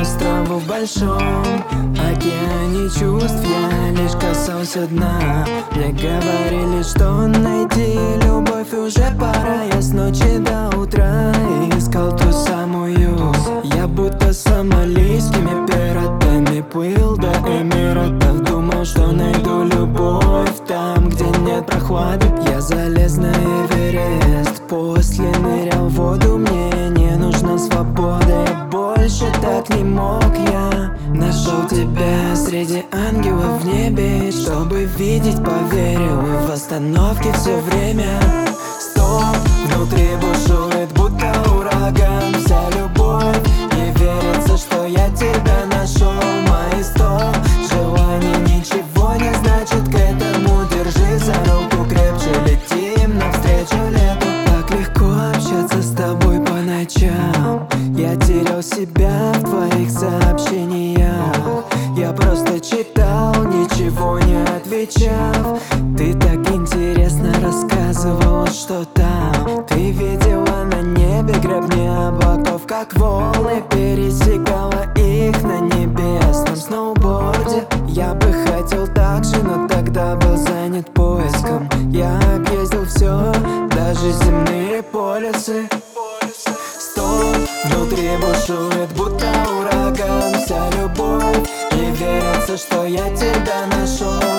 острову в большом океане чувств. Я лишь касался дна. Мне говорили, что найти любовь уже пора. Я с ночи до утра искал ту самую. Я будто сомалийскими пиратами плыл до Эмиратов. Думал, что найду любовь там, где нет прохлады. Я залез на Эверест, после нырял в воду. Мне не нужна свобода, я больше так не мог. Я нашел тебя среди ангелов в небе, чтобы видеть, поверил. И в остановке все время стоп, внутри бушует будто ураган. Вся любовь, не верится, что я тебя нашел. Мои 100 желаний ничего не значит к этому. Держи за руку крепче, летим навстречу лету. Так легко общаться с тобой по ночам. Я терял себя в твоих сообщениях. Я просто читал, ничего не отвечал. Ты так интересно рассказывала, что там. Ты видела на небе гребни облаков, как волны, пересекала их на небесном сноуборде. Я бы хотел так же, но тогда был занят поиском. Я объездил все, даже земные полюсы. Стоп, внутри бушует будто ураган. Вся любовь, не верится, что я тебя нашел.